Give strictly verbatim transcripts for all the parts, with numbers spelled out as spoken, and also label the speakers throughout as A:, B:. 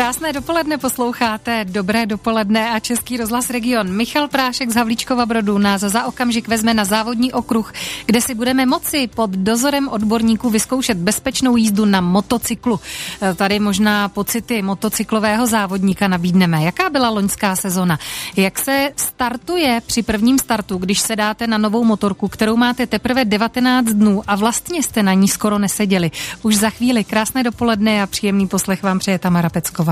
A: Krásné dopoledne posloucháte, dobré dopoledne a Český rozhlas Region. Michal Prášek z Havlíčkova Brodu nás za okamžik vezme na závodní okruh, kde si budeme moci pod dozorem odborníků vyzkoušet bezpečnou jízdu na motocyklu. Tady možná pocity motocyklového závodníka nabídneme. Jaká byla loňská sezona? Jak se startuje při prvním startu, když se dáte na novou motorku, kterou máte teprve devatenáct dnů a vlastně jste na ní skoro neseděli? Už za chvíli. Krásné dopoledne a příjemný poslech vám přeje Tamara Pecková.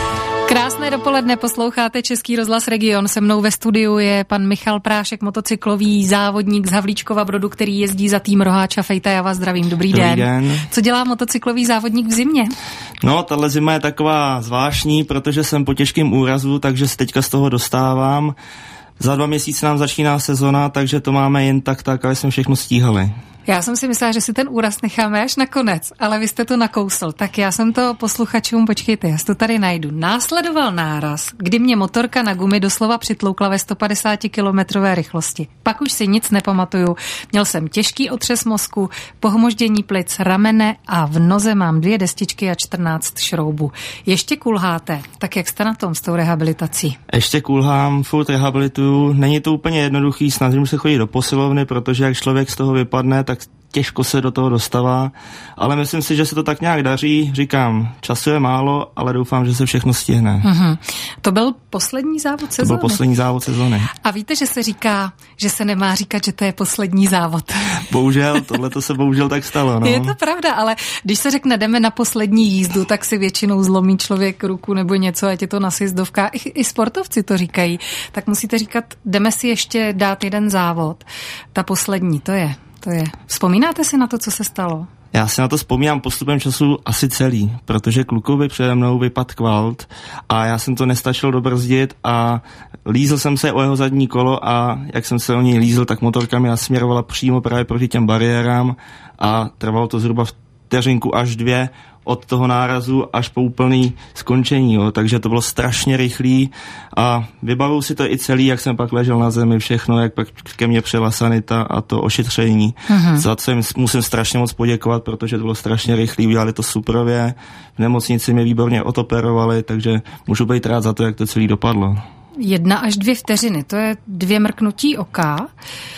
A: Krásné dopoledne, posloucháte Český rozhlas Region. Se mnou ve studiu je pan Michal Prášek, motocyklový závodník z Havlíčkova Brodu, který jezdí za tým Roháč a Fejta. Já vás zdravím, dobrý, dobrý den. den. Co dělá motocyklový závodník v zimě?
B: No, tahle zima je taková zvláštní, protože jsem po těžkém úrazu, takže se teďka z toho dostávám. Za dva měsíce nám začíná sezona, takže to máme jen tak, tak, aby jsme všechno stíhali.
A: Já jsem si myslela, že si ten úraz necháme až nakonec, ale vy jste to nakousl. Tak já jsem to posluchačům, počkejte, já to tady najdu. Následoval náraz, kdy mě motorka na gumy doslova přitloukla ve sto padesát kilometrové rychlosti. Pak už si nic nepamatuju. Měl jsem těžký otřes mozku, pohmoždění plic, ramene a v noze mám dvě destičky a čtrnáct šroubů. Ještě kulháte, tak jak jste na tom s tou rehabilitací?
B: Ještě kulhám, furt rehabilituju. Není to úplně jednoduchý, snažím se chodit do posilovny, protože jak člověk z toho vypadne, tak těžko se do toho dostává, ale myslím si, že se to tak nějak daří. Říkám, času je málo, ale doufám, že se všechno stihne.
A: Mm-hmm. To byl poslední závod sezóny?
B: To byl poslední závod sezóny.
A: A víte, že se říká, že se nemá říkat, že to je poslední závod.
B: Bohužel, tohle to se bohužel tak stalo. No.
A: Je to pravda, ale když se řekne, jdeme na poslední jízdu, tak si většinou zlomí člověk ruku nebo něco, ať je to na sjezdovkách. I, I sportovci to říkají. Tak musíte říkat, jdeme si ještě dát jeden závod. Ta poslední, to je... To je. Vzpomínáte si na to, co se stalo?
B: Já si na to vzpomínám postupem času asi celý, protože klukovi přede mnou vypadl kvalt a já jsem to nestačil dobrzdit a lízl jsem se o jeho zadní kolo a jak jsem se o něj lízl, tak motorka mi nasměrovala přímo právě proti těm bariérám a trvalo to zhruba vteřinku až dvě od toho nárazu až po úplný skončení, jo. Takže to bylo strašně rychlý a vybavuju si to i celý, jak jsem pak ležel na zemi, všechno, jak pak ke mně přijela sanita a to ošetření. Mm-hmm. Za co jim musím strašně moc poděkovat, protože to bylo strašně rychlý, udělali to suprově, v nemocnici mě výborně otoperovali, takže můžu být rád za to, jak to celý dopadlo.
A: Jedna až dvě vteřiny, to je dvě mrknutí oka.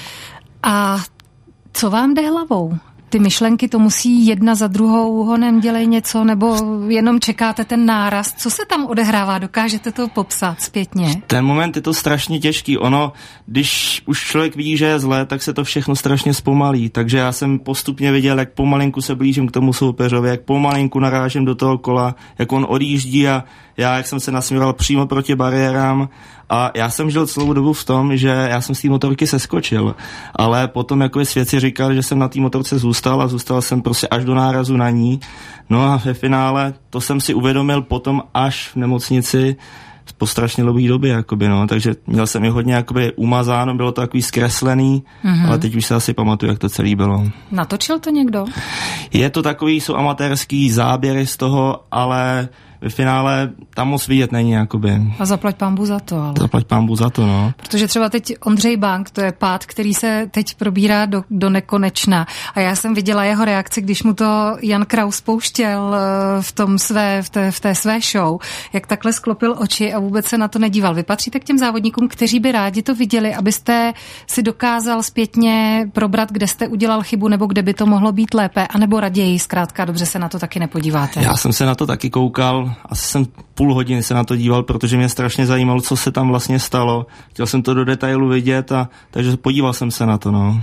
A: A co vám jde hlavou? Ty myšlenky, to musí jedna za druhou, honem dělej něco, nebo jenom čekáte ten náraz. Co se tam odehrává? Dokážete to popsat zpětně?
B: Ten moment je to strašně těžký. Ono, když už člověk vidí, že je zlé, tak se to všechno strašně zpomalí. Takže já jsem postupně viděl, jak pomalinku se blížím k tomu soupeřovi, jak pomalinku narážím do toho kola, jak on odjíždí a já, jak jsem se nasměroval přímo proti bariérám a já jsem žil celou dobu v tom, že já jsem z té motorky seskočil, ale potom jako svědci říkali, že jsem na té motorce zůstal a zůstal jsem prostě až do nárazu na ní. No a ve finále to jsem si uvědomil potom až v nemocnici po strašně dlouhé době, jakoby, no. Takže měl jsem je hodně jakoby umazáno, bylo to takový zkreslený, mm-hmm. ale teď už se asi pamatuju, jak to celý bylo.
A: Natočil to někdo?
B: Je to takový, jsou amatérský záběry z toho, ale ve finále tam moc vidět není, jakoby.
A: A zaplať pánbu za to, ale.
B: Zaplať pánbu za to, no.
A: Protože třeba teď Ondřej Bank, to je pád, který se teď probírá do, do nekonečna. A já jsem viděla jeho reakci, když mu to Jan Kraus pouštěl v tom své, v té, v té své show, jak takhle sklopil oči a vůbec se na to nedíval. Vy patříte k těm závodníkům, kteří by rádi to viděli, abyste si dokázal zpětně probrat, kde jste udělal chybu, nebo kde by to mohlo být lépe, anebo raději zkrátka dobře se na to taky nepodíváte.
B: Já jsem se na to taky koukal. Asi jsem půl hodiny se na to díval, protože mě strašně zajímalo, co se tam vlastně stalo. Chtěl jsem to do detailu vidět, a takže podíval jsem se na to, no.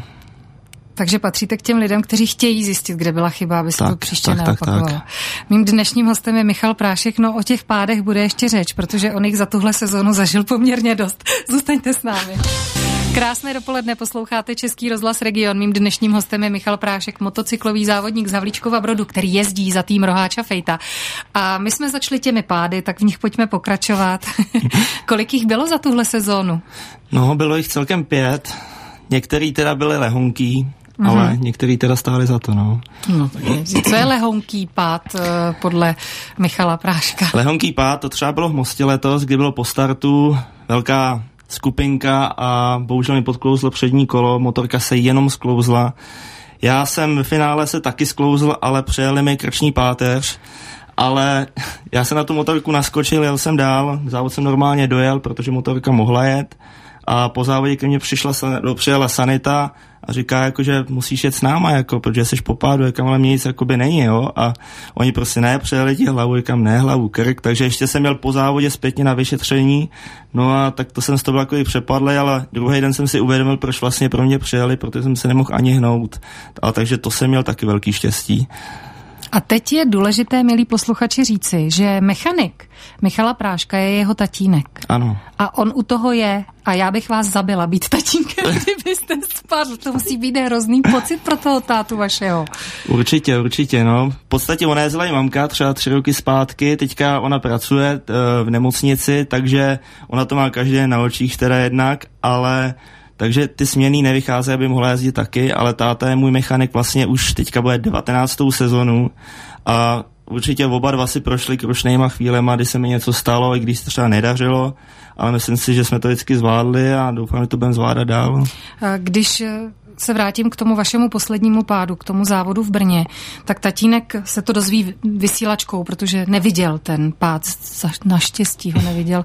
A: Takže patříte k těm lidem, kteří chtějí zjistit, kde byla chyba, aby se
B: tak,
A: to příště
B: tak,
A: neopakovalo.
B: Tak, tak.
A: Mým dnešním hostem je Michal Prášek, no o těch pádech bude ještě řeč, protože on jich za tuhle sezónu zažil poměrně dost. Zůstaňte s námi. Krásné dopoledne, posloucháte Český rozhlas Region. Mým dnešním hostem je Michal Prášek, motocyklový závodník z Havlíčkova Brodu, který jezdí za tým Roháč a Fejta. A my jsme začali těmi pády, tak v nich pojďme pokračovat. Kolik jich bylo za tuhle sezónu?
B: No, bylo jich celkem pět. Některý teda byly lehonký, mm-hmm. ale některý teda stáli za to, no.
A: No, co je lehonký pád podle Michala Práška?
B: Lehonký pád, to třeba bylo v Mostě letos, kdy bylo po startu velká skupinka a bohužel mi podklouzlo přední kolo, motorka se jenom sklouzla. Já jsem v finále se taky sklouzl, ale přejeli mi krční páteř ale já jsem na tu motorku naskočil, jel jsem dál, závod jsem normálně dojel, protože motorka mohla jet a po závodě ke mně přišla, přijela sanita a říká, jako, že musíš jet s náma, jako, protože jsi po pádu, jakam, ale mě nic jakoby není, jo, a oni prostě ne, přejeli ti hlavu, jakam ne, hlavu, krk, takže ještě jsem měl po závodě zpětně na vyšetření, no a tak to jsem z toho byl jako přepadlý, ale druhý den jsem si uvědomil, proč vlastně pro mě přijeli, protože jsem se nemohl ani hnout, a takže to jsem měl taky velký štěstí.
A: A teď je důležité, milí posluchači, říci, že mechanik Michala Práška je jeho tatínek.
B: Ano.
A: A on u toho je a já bych vás zabila být tatínkem, kdybyste spadl. To musí být hrozný pocit pro toho tátu vašeho.
B: Určitě, určitě, no. V podstatě ona je zlej mamka, třeba tři roky zpátky, teďka ona pracuje v nemocnici, takže ona to má každý na očích, teda jednak, ale takže ty směny nevycházejí, aby mohla jezdit taky, ale táta je můj mechanik vlastně už teďka bude devatenáctou sezonu a určitě oba dva si prošli krušnýma chvílema, kdy se mi něco stalo, i když se třeba nedařilo, ale myslím si, že jsme to vždycky zvládli a doufám, že to budeme zvládat dál. Když
A: se vrátím k tomu vašemu poslednímu pádu, k tomu závodu v Brně, tak tatínek se to dozví vysílačkou, protože neviděl ten pád, naštěstí ho neviděl.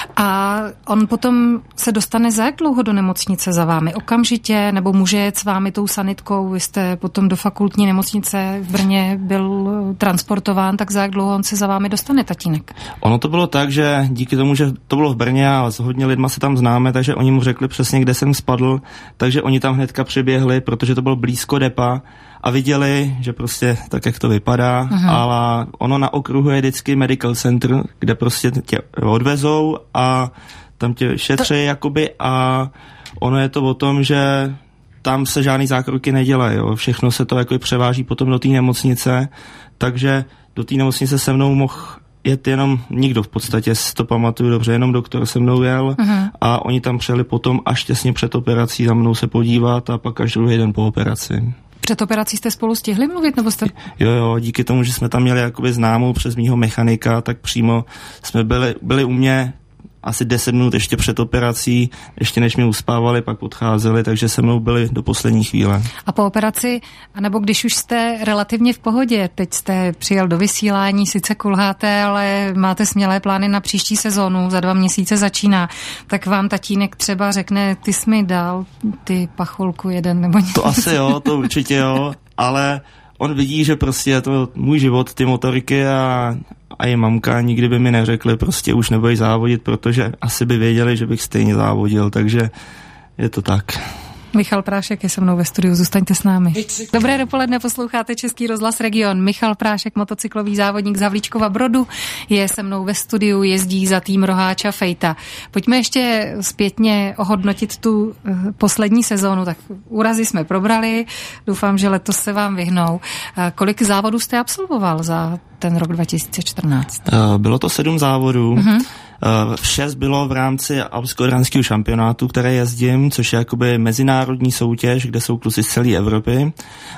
A: A on potom se dostane za jak dlouho do nemocnice za vámi? Okamžitě? Nebo může jet s vámi tou sanitkou? Vy jste potom do fakultní nemocnice v Brně byl transportován, tak za jak dlouho on se za vámi dostane, tatínek?
B: Ono to bylo tak, že díky tomu, že to bylo v Brně a s hodně lidma se tam známe, takže oni mu řekli přesně, kde jsem spadl, takže oni tam hnedka přiběhli, protože to bylo blízko depa a viděli, že prostě tak, jak to vypadá, aha, ale ono na okruhu je vždycky medical center, kde prostě tě odvezou a tam tě šetří to... jakoby a ono je to o tom, že tam se žádný zákroky nedělají, jo. Všechno se to jako převáží potom do té nemocnice, takže do té nemocnice se mnou mohl jet jenom nikdo v podstatě, si to pamatuju dobře, jenom doktor se mnou jel, uh-huh, a oni tam přijeli potom až těsně před operací za mnou se podívat a pak až druhý den po operaci.
A: Před operací jste spolu stihli mluvit, nebo jste...
B: Jo, jo, díky tomu, že jsme tam měli jakoby známou přes mýho mechanika, tak přímo jsme byli, byli u mě asi deset minut ještě před operací, ještě než mě uspávali, pak odcházeli, takže se mnou byli do poslední chvíle.
A: A po operaci, anebo když už jste relativně v pohodě, teď jste přijel do vysílání, sice kulháte, ale máte smělé plány na příští sezónu, za dva měsíce začíná, tak vám tatínek třeba řekne, ty jsi mi dal ty pacholku jeden nebo něco.
B: To asi jo, to určitě jo, ale on vidí, že prostě je to můj život, ty motoriky a a je mamka, nikdy by mi neřekli, prostě už nebudeš závodit, protože asi by věděli, že bych stejně závodil, takže je to tak.
A: Michal Prášek je se mnou ve studiu, zůstaňte s námi. Dobré dopoledne, posloucháte Český rozhlas Region. Michal Prášek, motocyklový závodník z Havlíčkova Brodu, je se mnou ve studiu, jezdí za tým Roháča Fejta. Pojďme ještě zpětně ohodnotit tu poslední sezónu. Tak úrazy jsme probrali, doufám, že letos se vám vyhnou. Kolik závodů jste absolvoval za ten rok dva tisíce čtrnáct?
B: Bylo to sedm závodů. Uh-huh. Šest bylo v rámci alpsko-ránského šampionátu, které jezdím, což je jakoby mezinárodní soutěž, kde jsou kluci z celé Evropy.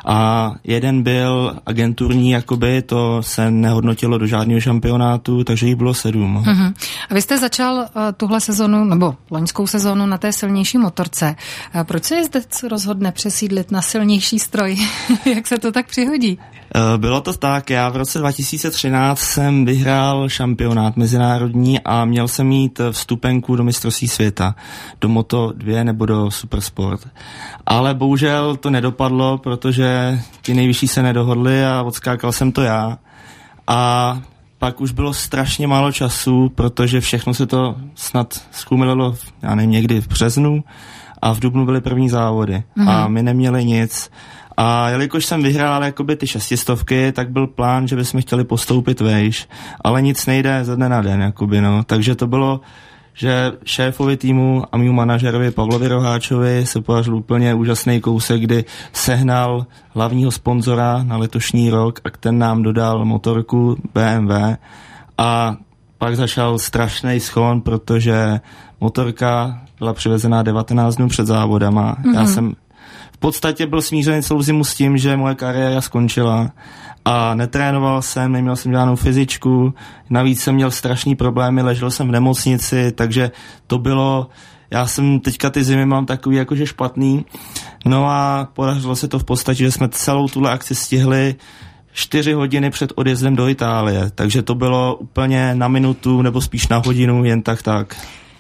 B: A jeden byl agenturní, jakoby, to se nehodnotilo do žádného šampionátu, takže jich bylo sedm.
A: Uh-huh. A vy jste začal uh, tuhle sezonu, nebo loňskou sezonu na té silnější motorce. Uh, proč se jezdec rozhodne přesídlit na silnější stroj? Jak se to tak přihodí?
B: Bylo to tak, já v roce dva tisíce třináct jsem vyhrál šampionát mezinárodní a měl jsem mít vstupenku do mistrovství světa, do Moto dva nebo do Supersport. Ale bohužel to nedopadlo, protože ti nejvyšší se nedohodli a odskákal jsem to já. A pak už bylo strašně málo času, protože všechno se to snad zkumililo, já nevím, někdy v březnu a v dubnu byly první závody. Mhm. A my neměli nic. A jelikož jsem vyhrál jakoby ty šestistovky, tak byl plán, že bychom chtěli postoupit vejš, ale nic nejde ze dne na den, jakoby, no. Takže to bylo, že šéfovi týmu a mýmu manažerovi Pavlovi Roháčovi se podařil úplně úžasný kousek, kdy sehnal hlavního sponzora na letošní rok a ten nám dodal motorku bé em vé a pak začal strašný schon, protože motorka byla přivezená devatenáct dnů před závodama. Mm-hmm. Já jsem v podstatě byl smířený celou zimu s tím, že moje kariéra skončila a netrénoval jsem, neměl jsem žádnou fyzičku, navíc jsem měl strašný problémy, ležel jsem v nemocnici, takže to bylo, já jsem teďka ty zimy mám takový jakože špatný, no a podařilo se to v podstatě, že jsme celou tuhle akci stihli čtyři hodiny před odjezdem do Itálie, takže to bylo úplně na minutu nebo spíš na hodinu, jen tak tak.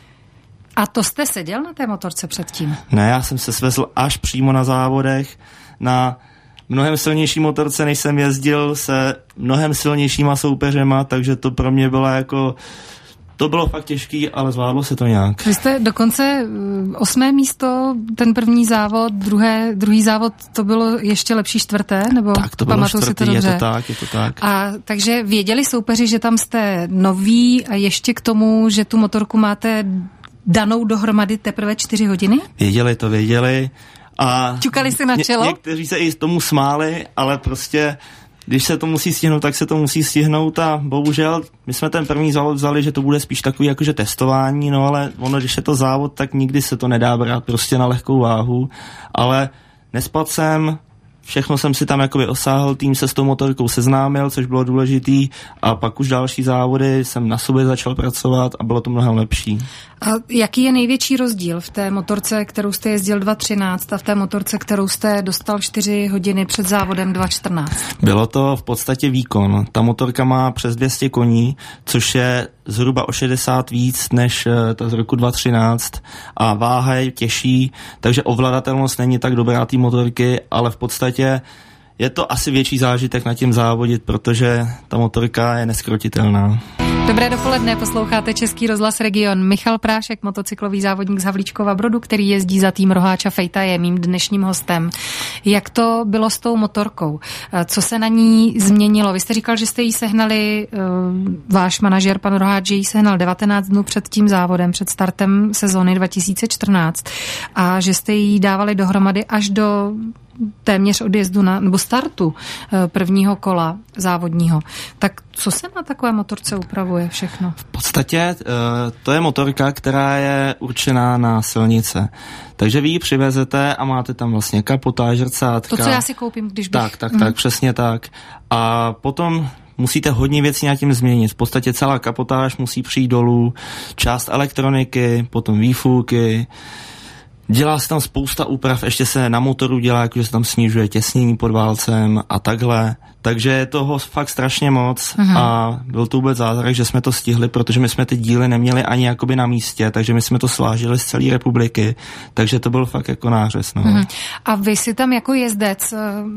A: A to jste seděl na té motorce předtím?
B: Ne, já jsem se svezl až přímo na závodech, na mnohem silnější motorce, než jsem jezdil, se mnohem silnějšíma soupeřema, takže to pro mě bylo jako... To bylo fakt těžký, ale zvládlo se to nějak.
A: Vy jste dokonce osmé místo, ten první závod, druhé, druhý závod, to bylo ještě lepší čtvrté? Nebo
B: tak to bylo čtvrtý, to je to tak, je to tak.
A: A takže věděli soupeři, že tam jste noví a ještě k tomu, že tu motorku máte danou dohromady teprve čtyři hodiny?
B: Věděli to, věděli. A
A: čukali si na čelo?
B: Ně, někteří se i tomu smáli, ale prostě když se to musí stihnout, tak se to musí stihnout a bohužel my jsme ten první závod vzali, že to bude spíš takový jakože testování, no ale ono, když je to závod, tak nikdy se to nedá brát prostě na lehkou váhu, ale nespal jsem, všechno jsem si tam jakoby osáhl, tým se s tou motorkou seznámil, což bylo důležitý a pak už další závody jsem na sobě začal pracovat a bylo to mnohem lepší.
A: A jaký je největší rozdíl v té motorce, kterou jste jezdil dva třináct a v té motorce, kterou jste dostal čtyři hodiny před závodem dva čtrnáct?
B: Bylo to v podstatě výkon. Ta motorka má přes dvě stě koní, což je zhruba o šedesát víc než ta z roku dva třináct a váha je těžší, takže ovladatelnost není tak dobrá té motorky, ale v podstatě je to asi větší zážitek na tím závodit, protože ta motorka je neskrotitelná.
A: Dobré dopoledne, posloucháte Český rozhlas Region. Michal Prášek, motocyklový závodník z Havlíčkova Brodu, který jezdí za tým Roháča Fejta, je mým dnešním hostem. Jak to bylo s tou motorkou? Co se na ní změnilo? Vy jste říkal, že jste jí sehnali, váš manažer, pan Roháč, že jí sehnal devatenáct dnů před tím závodem, před startem sezóny dva tisíce čtrnáct a že jste jí dávali dohromady až do téměř odjezdu na, nebo startu prvního kola závodního. Tak co se na takové motorce upravuje všechno?
B: V podstatě to je motorka, která je určená na silnice. Takže vy ji přivezete a máte tam vlastně kapotáž, zrcátka.
A: To, co já si koupím, když bych...
B: Tak, tak, mm. tak, přesně tak. A potom musíte hodně věcí na tím změnit. V podstatě celá kapotáž musí přijít dolů, část elektroniky, potom výfuky. Dělá se tam spousta úprav, ještě se na motoru dělá, jakože se tam snižuje těsnění pod válcem a takhle. Takže je toho fakt strašně moc uh-huh. a byl to vůbec zázrak, že jsme to stihli, protože my jsme ty díly neměli ani jakoby na místě, takže my jsme to svážili z celé republiky, takže to byl fakt jako nářez. No. Uh-huh.
A: A vy si tam jako jezdec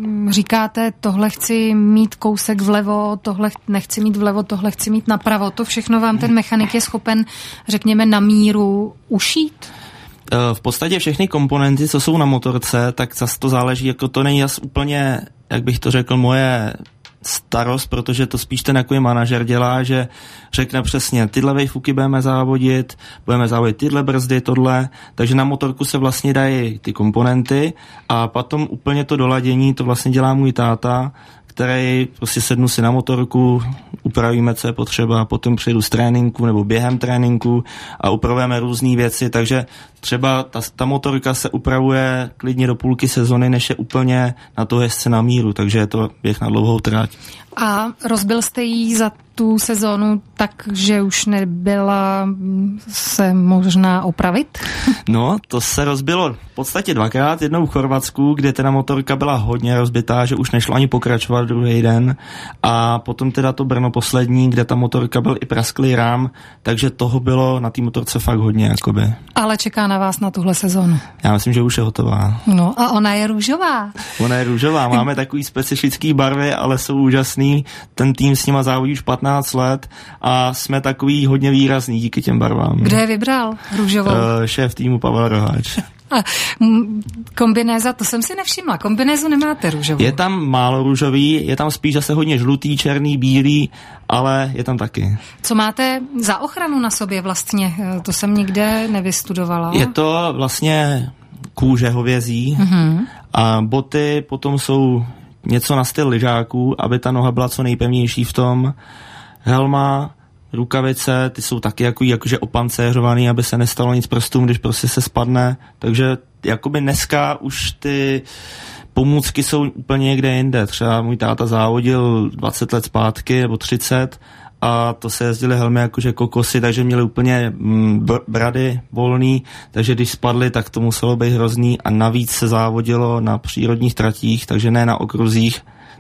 A: říkáte, tohle chci mít kousek vlevo, tohle nechci mít vlevo, tohle chci mít napravo, to všechno vám ten mechanik je schopen, řekněme, na míru ušít?
B: V podstatě všechny komponenty, co jsou na motorce, tak zase to záleží, jako to není jas úplně, jak bych to řekl, moje starost, protože to spíš ten jako manažer dělá, že řekne přesně, tyhle vejfuky budeme závodit, budeme závodit tyhle brzdy, tohle, takže na motorku se vlastně dají ty komponenty a potom úplně to doladění, to vlastně dělá můj táta, který prostě sednu si na motorku, upravíme, co je potřeba, potom přijdu z tréninku nebo během tréninku a upravujeme různé věci, takže třeba ta, ta motorka se upravuje klidně do půlky sezony, než je úplně na toho jezdce na míru, takže je to běh na dlouhou trať.
A: A rozbil jste jí za tu sezónu tak, že už nebyla se možná opravit?
B: No, to se rozbilo v podstatě dvakrát, jednou v Chorvatsku, kde teda motorka byla hodně rozbitá, že už nešlo ani pokračovat druhý den a potom teda to Brno poslední, kde ta motorka byl i prasklý rám, takže toho bylo na té motorce fakt hodně jakoby.
A: Ale čeká na vás na tuhle sezónu.
B: Já myslím, že už je hotová.
A: No a ona je růžová.
B: Ona je růžová, máme takový specifický barvy, ale jsou úžasný. Ten tým s nima závodí už patnáct let a jsme takový hodně výrazný díky těm barvám.
A: Kdo je vybral růžovou?
B: Uh, šéf týmu Pavel Roháč.
A: A kombinéza, to jsem si nevšimla. Kombinézu nemáte růžovou.
B: Je tam málo růžový, je tam spíš zase hodně žlutý, černý, bílý, ale je tam taky.
A: Co máte za ochranu na sobě vlastně? To jsem nikde nevystudovala.
B: Je to vlastně kůže hovězí uh-huh. a boty potom jsou něco na styl lyžáků, aby ta noha byla co nejpevnější v tom. Helma, rukavice, ty jsou taky jako, jakože opancéřovaný, aby se nestalo nic prstům, když prostě se spadne. Takže jakoby dneska už ty pomůcky jsou úplně někde jinde. Třeba můj táta závodil dvacet let zpátky, nebo třicet, a to se jezdily helmy jakože kokosy, takže měli úplně br- brady volný, takže když spadly, tak to muselo být hrozný a navíc se závodilo na přírodních tratích, takže ne na okruzích,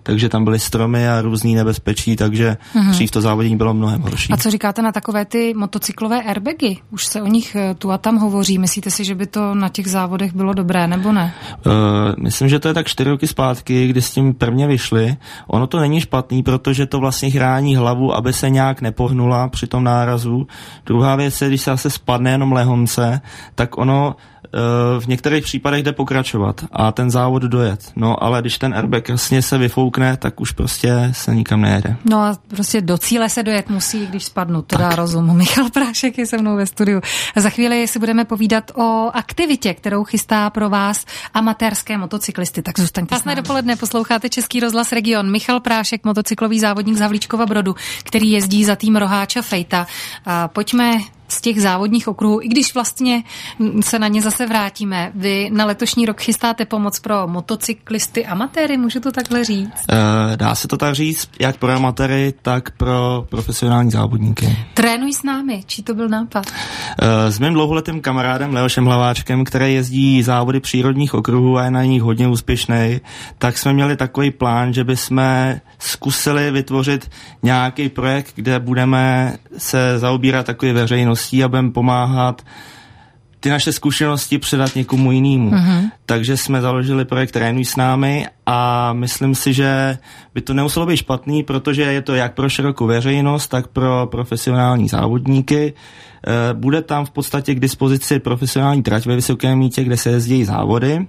B: takže tam byly stromy a různý nebezpečí, takže mm-hmm. dřív to závodění bylo mnohem horší.
A: A co říkáte na takové ty motocyklové airbagy? Už se o nich tu a tam hovoří. Myslíte si, že by to na těch závodech bylo dobré, nebo ne?
B: Uh, myslím, že to je tak čtyři roky zpátky, kdy s tím prvně vyšli. Ono to není špatný, protože to vlastně chrání hlavu, aby se nějak nepohnula při tom nárazu. Druhá věc je, když se zase spadne jenom lehonce, tak ono v některých případech jde pokračovat a ten závod dojet. No ale když ten airbag jasně se vyfoukne, tak už prostě se nikam nejede.
A: No a prostě do cíle se dojet musí, když spadnu, to tak. Dá rozum. Michal Prášek je se mnou ve studiu. Za chvíli si budeme povídat o aktivitě, kterou chystá pro vás amatérské motocyklisty. Tak zůstaňte. Krásné dopoledne, posloucháte Český rozhlas Region. Michal Prášek, motocyklový závodník z Havlíčkova Brodu, který jezdí za tým Roháča Fejta. A pojďme z těch závodních okruhů, i když vlastně se na ně zase vrátíme. Vy na letošní rok chystáte pomoc pro motocyklisty amatéry, můžu to takhle říct?
B: E, dá se to tak říct, jak pro amatéry, tak pro profesionální závodníky.
A: Trénuj s námi, čí to byl nápad?
B: E, s mým dlouholetým kamarádem Leošem Hlaváčkem, který jezdí závody přírodních okruhů a je na nich hodně úspěšný, tak jsme měli takový plán, že bychom zkusili vytvořit nějaký projekt, kde budeme se zaobírat takový veřejnost a budeme pomáhat ty naše zkušenosti předat někomu jinému. Mm-hmm. Takže jsme založili projekt Trénuj s námi a myslím si, že by to nemuselo být špatný, protože je to jak pro širokou veřejnost, tak pro profesionální závodníky. Bude tam v podstatě k dispozici profesionální trať ve Vysokém Mýtě, kde se jezdí závody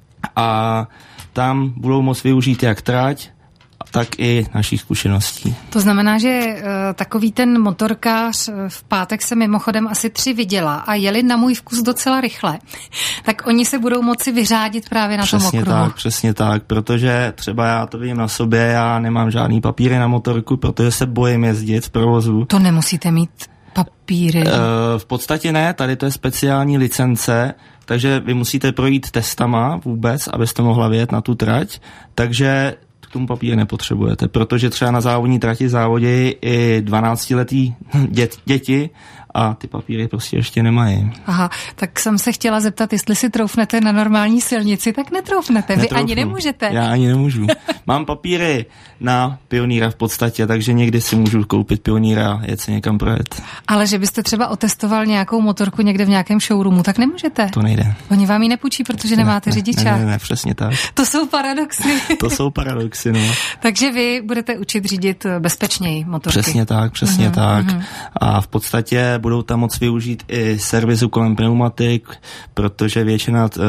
B: a tam budou moct využít jak trať, tak i našich zkušeností.
A: To znamená, že uh, takový ten motorkář uh, v pátek se mimochodem asi tři viděla a jeli na můj vkus docela rychle. Tak oni se budou moci vyřádit právě na
B: přesně
A: tom okruhu.
B: Tak, přesně tak, protože třeba já to vidím na sobě, já nemám žádný papíry na motorku, protože se bojím jezdit v provozu.
A: To nemusíte mít papíry. Uh,
B: v podstatě ne, tady to je speciální licence, takže vy musíte projít testama vůbec, abyste mohla vyjet na tu trať, takže k tomu papíry nepotřebujete, protože třeba na závodní trati závodí i dvanáctiletí dět, děti a ty papíry prostě ještě nemají.
A: Aha, tak jsem se chtěla zeptat, jestli si troufnete na normální silnici, tak netroufnete. Vy Netroufnu. Ani nemůžete.
B: Já ani nemůžu. Mám papíry na pionýra v podstatě, takže někdy si můžu koupit pionýra a jet se někam projet.
A: Ale že byste třeba otestoval nějakou motorku někde v nějakém showroomu, tak nemůžete.
B: To nejde.
A: Oni vám ji nepůjčí, protože nemáte
B: ne,
A: řidičák.
B: Ne, ne, ne, přesně tak.
A: To jsou paradoxy.
B: To jsou paradoxy, no.
A: Takže vy budete učit řídit bezpečněji motorky.
B: Přesně tak, přesně mm-hmm, tak. Mm-hmm. A v podstatě budou tam moc využít i servisu kolem pneumatik, protože většina uh,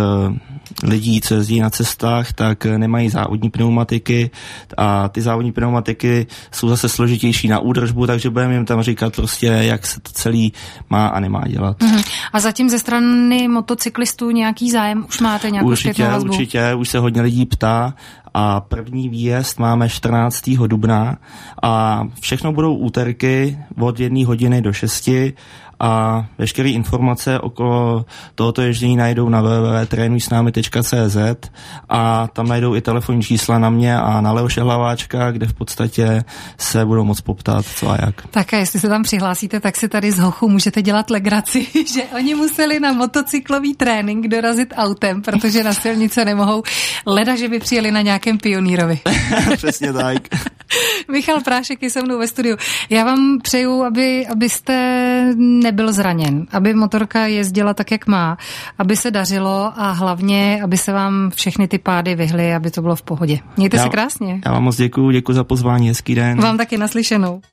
B: lidí, co jezdí na cestách, tak nemají závodní pneumatiky a ty závodní pneumatiky jsou zase složitější na údržbu, takže budeme jim tam říkat prostě, jak se to celý má a nemá dělat. Mm-hmm.
A: A zatím ze strany motocyklistů nějaký zájem? Už máte nějakou zpětnou vazbu?
B: Určitě, určitě, už se hodně lidí ptá a první výjezd máme čtrnáctého dubna a všechno budou úterky od jedné hodiny do šesti a veškeré informace okolo tohoto ježdění najdou na w w w tečka trénuj s námi tečka c z a tam najdou i telefonní čísla na mě a na Leoše Hlaváčka, kde v podstatě se budou moc poptat, co a jak.
A: Tak a jestli se tam přihlásíte, tak si tady z hochu můžete dělat legraci, že oni museli na motocyklový trénink dorazit autem, protože na silnice nemohou, leda, že by přijeli na nějakém pionýrovi.
B: Přesně tak.
A: Michal Prášek je se mnou ve studiu. Já vám přeju, aby, abyste nebyl zraněn, aby motorka jezdila tak, jak má, aby se dařilo a hlavně, aby se vám všechny ty pády vyhly, aby to bylo v pohodě. Mějte
B: já,
A: se krásně.
B: Já vám moc děkuju, děkuju za pozvání, hezký den.
A: Vám taky naslyšenou.